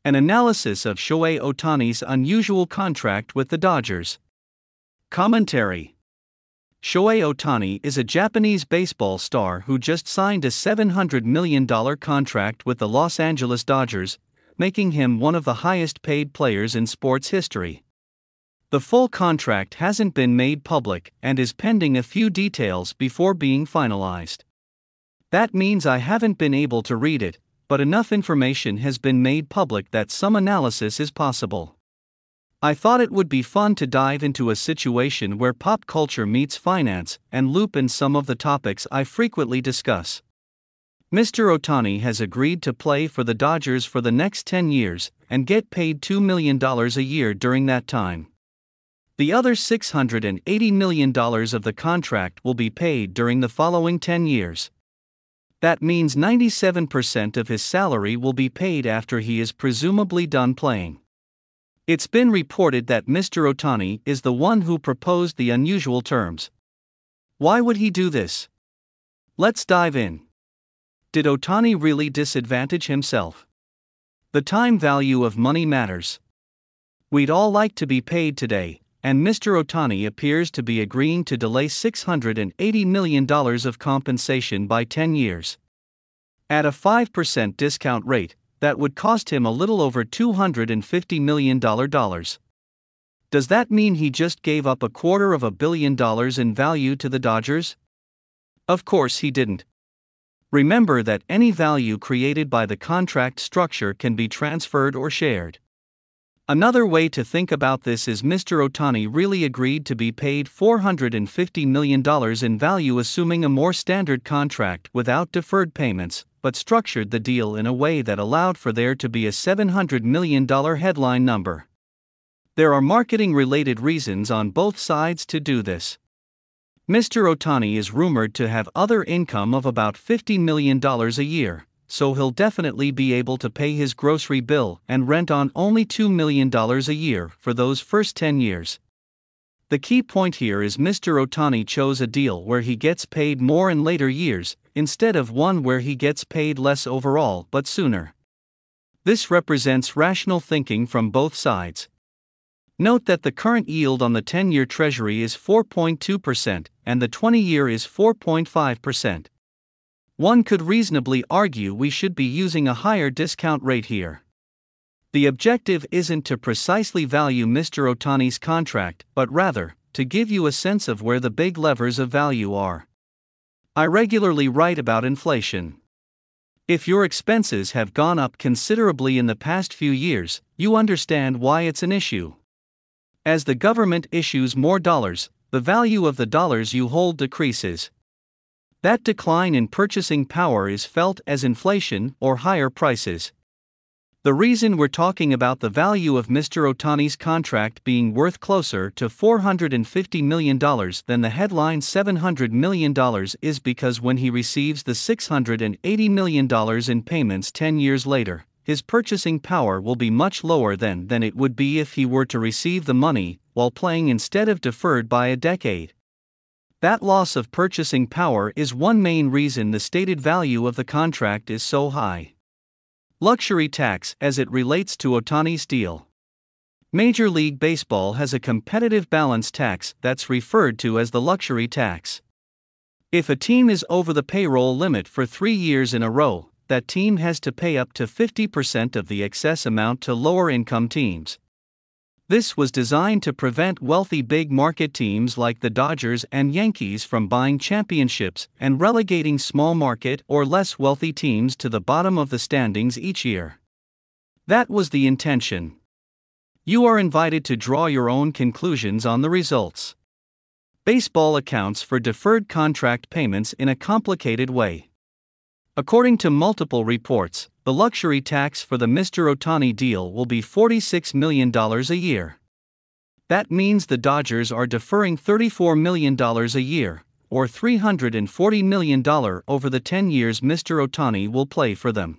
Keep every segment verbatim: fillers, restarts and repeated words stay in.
An analysis of Shohei Ohtani's unusual contract with the Dodgers. Commentary. Shohei Ohtani is a Japanese baseball star who just signed a seven hundred million dollars contract with the Los Angeles Dodgers, making him one of the highest paid players in sports history. The full contract hasn't been made public and is pending a few details before being finalized. That means I haven't been able to read it, but enough information has been made public that some analysis is possible. I thought it would be fun to dive into a situation where pop culture meets finance and loop in some of the topics I frequently discuss. Mister Ohtani has agreed to play for the Dodgers for the next ten years and get paid two million dollars a year during that time. The other six hundred eighty million dollars of the contract will be paid during the following ten years. That means ninety-seven percent of his salary will be paid after he is presumably done playing. It's been reported that Mister Ohtani is the one who proposed the unusual terms. Why would he do this? Let's dive in. Did Ohtani really disadvantage himself? The time value of money matters. We'd all like to be paid today, and Mister Ohtani appears to be agreeing to delay six hundred eighty million dollars of compensation by ten years. At a five percent discount rate, that would cost him a little over two hundred fifty million dollars. Does that mean he just gave up a quarter of a billion dollars in value to the Dodgers? Of course he didn't. Remember that any value created by the contract structure can be transferred or shared. Another way to think about this is Mister Ohtani really agreed to be paid four hundred fifty million dollars in value, assuming a more standard contract without deferred payments, but structured the deal in a way that allowed for there to be a seven hundred million dollars headline number. There are marketing-related reasons on both sides to do this. Mister Ohtani is rumored to have other income of about fifty million dollars a year, so he'll definitely be able to pay his grocery bill and rent on only two million dollars a year for those first ten years. The key point here is Mister Ohtani chose a deal where he gets paid more in later years, instead of one where he gets paid less overall but sooner. This represents rational thinking from both sides. Note that the current yield on the ten-year Treasury is four point two percent and the twenty-year is four point five percent. One could reasonably argue we should be using a higher discount rate here. The objective isn't to precisely value Mister Ohtani's contract, but rather, to give you a sense of where the big levers of value are. I regularly write about inflation. If your expenses have gone up considerably in the past few years, you understand why it's an issue. As the government issues more dollars, the value of the dollars you hold decreases. That decline in purchasing power is felt as inflation or higher prices. The reason we're talking about the value of Mister Ohtani's contract being worth closer to four hundred fifty million dollars than the headline seven hundred million dollars is because when he receives the six hundred eighty million dollars in payments ten years later, his purchasing power will be much lower then than it would be if he were to receive the money while playing instead of deferred by a decade. That loss of purchasing power is one main reason the stated value of the contract is so high. Luxury tax as it relates to Ohtani's deal. Major League Baseball has a competitive balance tax that's referred to as the luxury tax. If a team is over the payroll limit for three years in a row, that team has to pay up to fifty percent of the excess amount to lower-income teams. This was designed to prevent wealthy big-market teams like the Dodgers and Yankees from buying championships and relegating small-market or less wealthy teams to the bottom of the standings each year. That was the intention. You are invited to draw your own conclusions on the results. Baseball accounts for deferred contract payments in a complicated way. According to multiple reports, the luxury tax for the Mister Ohtani deal will be forty-six million dollars a year. That means the Dodgers are deferring thirty-four million dollars a year, or three hundred forty million dollars over the ten years Mister Ohtani will play for them.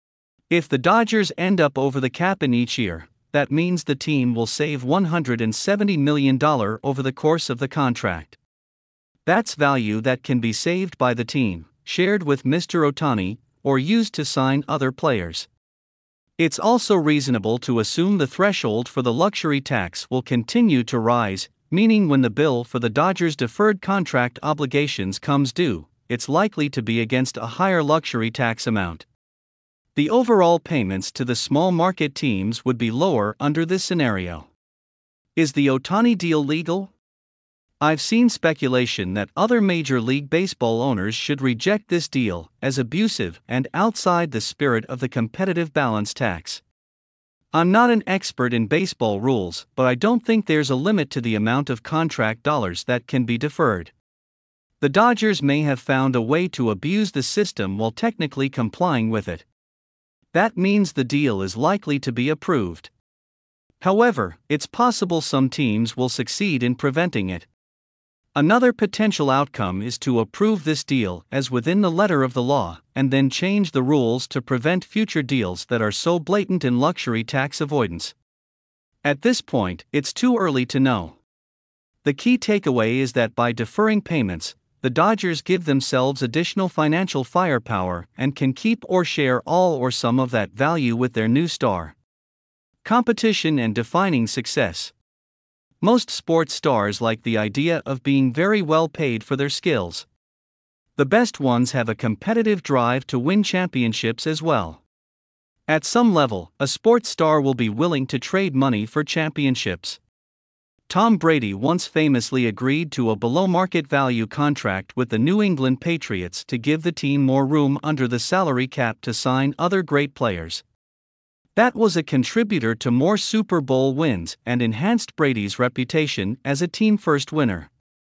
If the Dodgers end up over the cap in each year, that means the team will save one hundred seventy million dollars over the course of the contract. That's value that can be saved by the team, shared with Mister Ohtani, or used to sign other players. It's also reasonable to assume the threshold for the luxury tax will continue to rise, meaning when the bill for the Dodgers' deferred contract obligations comes due, it's likely to be against a higher luxury tax amount. The overall payments to the small market teams would be lower under this scenario. Is the Ohtani deal legal? I've seen speculation that other Major League Baseball owners should reject this deal as abusive and outside the spirit of the competitive balance tax. I'm not an expert in baseball rules, but I don't think there's a limit to the amount of contract dollars that can be deferred. The Dodgers may have found a way to abuse the system while technically complying with it. That means the deal is likely to be approved. However, it's possible some teams will succeed in preventing it. Another potential outcome is to approve this deal as within the letter of the law, and then change the rules to prevent future deals that are so blatant in luxury tax avoidance. At this point, it's too early to know. The key takeaway is that by deferring payments, the Dodgers give themselves additional financial firepower and can keep or share all or some of that value with their new star. Competition and defining success. Most sports stars like the idea of being very well paid for their skills. The best ones have a competitive drive to win championships as well. At some level, a sports star will be willing to trade money for championships. Tom Brady once famously agreed to a below-market value contract with the New England Patriots to give the team more room under the salary cap to sign other great players. That was a contributor to more Super Bowl wins and enhanced Brady's reputation as a team-first winner.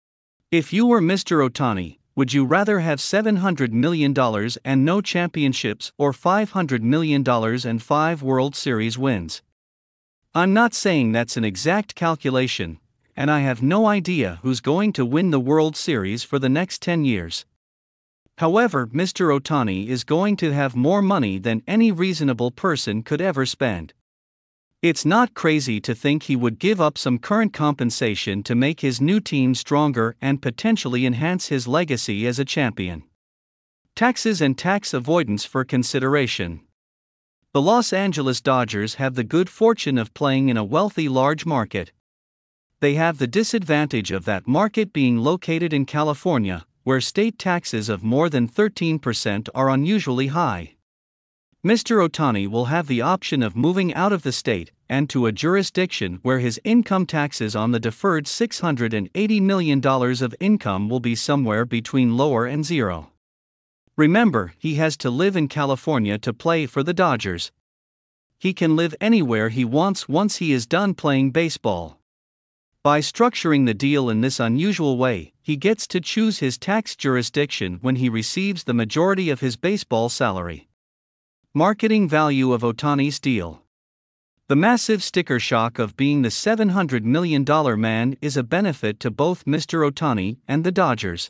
If you were Mister Ohtani, would you rather have seven hundred million dollars and no championships or five hundred million dollars and five World Series wins? I'm not saying that's an exact calculation, and I have no idea who's going to win the World Series for the next ten years. However, Mister Ohtani is going to have more money than any reasonable person could ever spend. It's not crazy to think he would give up some current compensation to make his new team stronger and potentially enhance his legacy as a champion. Taxes and tax avoidance for consideration. The Los Angeles Dodgers have the good fortune of playing in a wealthy large market. They have the disadvantage of that market being located in California, where state taxes of more than thirteen percent are unusually high. Mister Ohtani will have the option of moving out of the state and to a jurisdiction where his income taxes on the deferred six hundred eighty million dollars of income will be somewhere between lower and zero. Remember, he has to live in California to play for the Dodgers. He can live anywhere he wants once he is done playing baseball. By structuring the deal in this unusual way, he gets to choose his tax jurisdiction when he receives the majority of his baseball salary. Marketing value of Ohtani's deal. The massive sticker shock of being the seven hundred million dollars man is a benefit to both Mister Ohtani and the Dodgers.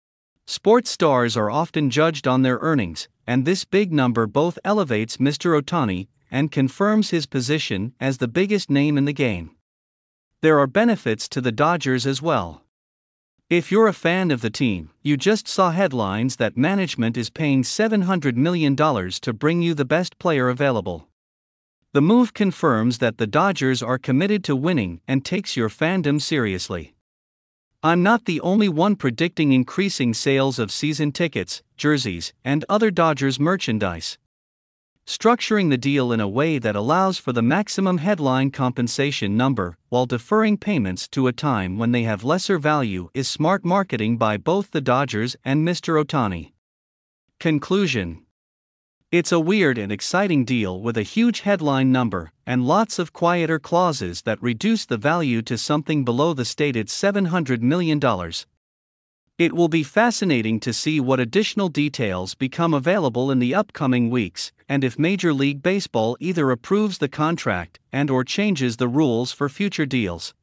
Sports stars are often judged on their earnings, and this big number both elevates Mister Ohtani and confirms his position as the biggest name in the game. There are benefits to the Dodgers as well. If you're a fan of the team, you just saw headlines that management is paying seven hundred million dollars to bring you the best player available. The move confirms that the Dodgers are committed to winning and takes your fandom seriously. I'm not the only one predicting increasing sales of season tickets, jerseys, and other Dodgers merchandise. Structuring the deal in a way that allows for the maximum headline compensation number while deferring payments to a time when they have lesser value is smart marketing by both the Dodgers and Mister Ohtani. Conclusion. It's a weird and exciting deal with a huge headline number and lots of quieter clauses that reduce the value to something below the stated seven hundred million dollars. It will be fascinating to see what additional details become available in the upcoming weeks, and if Major League Baseball either approves the contract and or changes the rules for future deals.